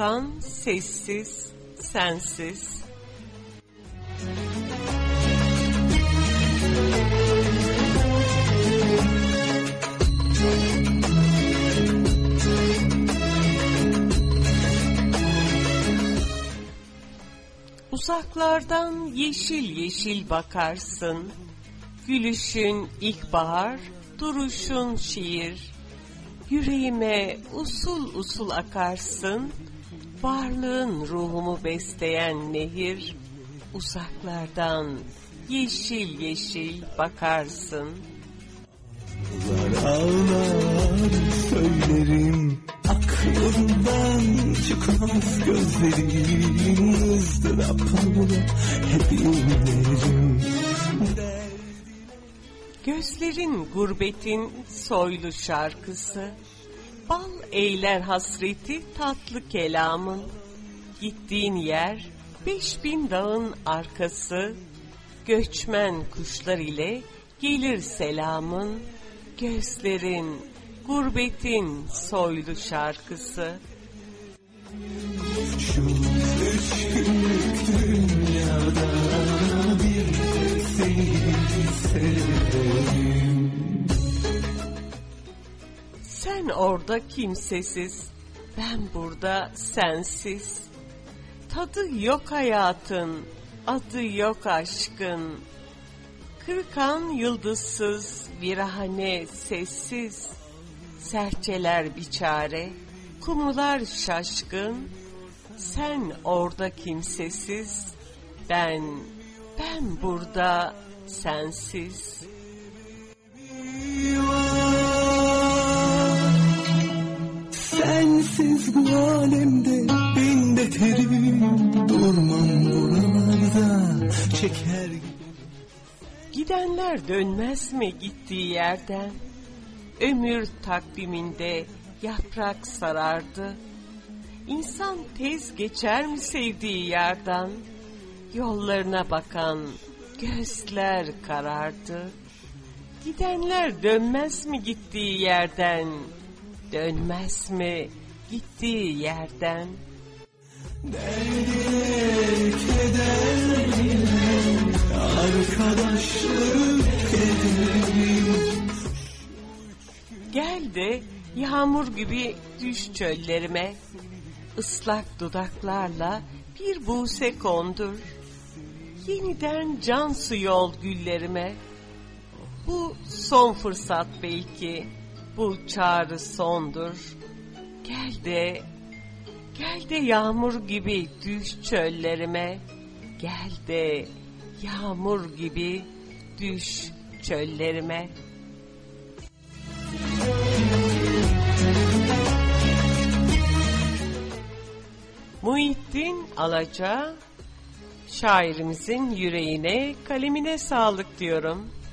Kırıkan, sessiz, sensiz. Uzaklardan yeşil yeşil bakarsın, gülüşün ilkbahar, duruşun şiir. Yüreğime usul usul akarsın, varlığın ruhumu besleyen nehir. Uzaklardan yeşil yeşil bakarsın. Ağlar söylerim, aklımdan çıkmaz gözlerim, ızdırapla hep inlerim. Gözlerin gurbetin soylu şarkısı, bal eyler hasreti tatlı kelamın. Gittiğin yer 5000 dağın arkası, göçmen kuşlar ile gelir selamın. Gözlerin gurbetin soylu şarkısı. Şu 3 günlük dünyada bir seni sevdim. Sen orada kimsesiz, ben burada sensiz. Tadı yok hayatın, adı yok aşkın. Kırıkan yıldızsız, virahane sessiz. Serçeler biçare, kumrular şaşkın. Sen orada kimsesiz, ben burada sensiz. Sensiz bu alemde bin beterim, durmam buralarda çeker. Gidenler dönmez mi gittiği yerden? Ömür takviminde yaprak sarardı. İnsan tez geçer mi sevdiği yerden? Yollarına bakan gözler karardı. Gidenler dönmez mi gittiği yerden? Dönmez mi gittiği yerden? Derdine kederine arkadaşlık ederim. Gel de yağmur gibi düş çöllerime, ıslak dudaklarla bir buse kondur. Yeniden can suyu ol güllerime. Bu son fırsat belki, bu çağrı sondur. Gel de yağmur gibi düş çöllerime. Gel de yağmur gibi düş çöllerime. Muhittin Alaca, şairimizin yüreğine, kalemine sağlık diyorum.